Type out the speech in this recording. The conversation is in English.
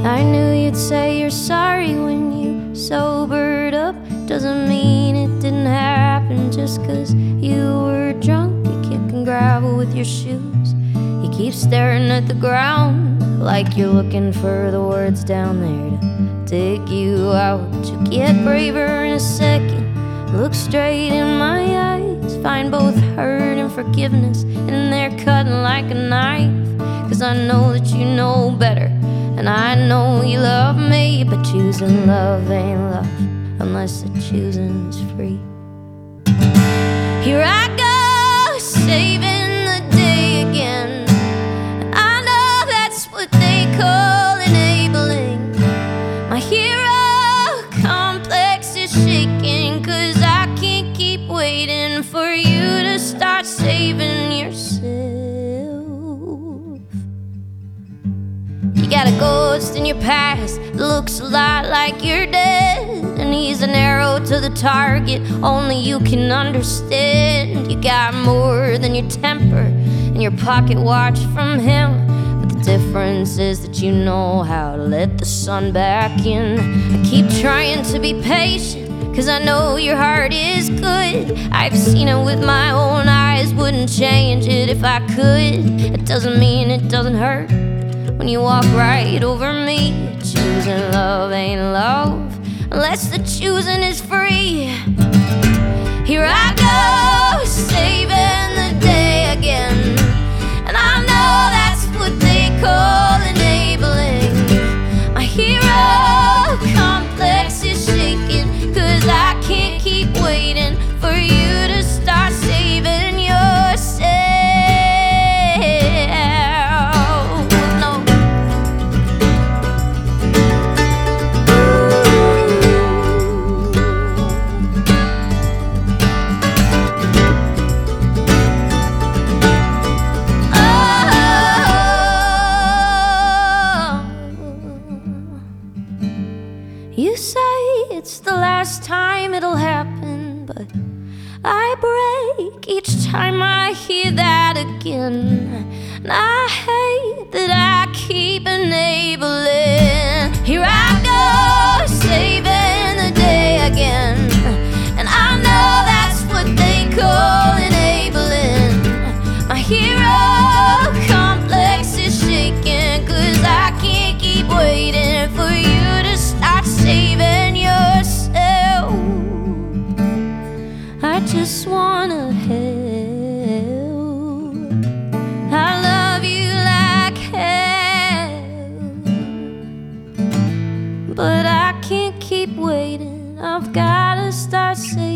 I knew you'd say you're sorry when you sobered up. Doesn't mean it didn't happen just 'cause you were drunk. You kicking gravel with your shoes. You keep staring at the ground like you're looking for the words down there to dig you out. You'll get braver in a second. Look straight in my eyes. Find both hurt and forgiveness, and they're cutting like a knife. 'Cause I know that you know better, and I know you love me. But choosing love ain't love unless the choosing is free. Here I go, saving the day again. I know that's what they call enabling. My hero complex is shaking, 'cause I can't keep waiting for you to start saving yourself. You got a ghost in your past that looks a lot like you're dead, and he's an arrow to the target only you can understand. You got more than your temper and your pocket watch from him, but the difference is that you know how to let the sun back in. I keep trying to be patient, 'cause I know your heart is good. I've seen it with my own eyes, wouldn't change it if I could. It doesn't mean it doesn't hurt when you walk right over me. Choosing love ain't love unless the choosing is free. Here I go, saving the day again. And I know that's what they call enabling. My hero complex is shaking, 'cause I can't keep waiting for you to start saving yourself. No. You say it's the last time it'll happen, but I break each time I hear that again. And I hate that I keep enabling. Here I go, saving the day again. And I know that's what they call enabling. My hero complex is shaking, 'cause I can't keep waiting for you to start saving yourself. I just wanna help. I love you like hell, but I can't keep waiting. I've gotta start saving.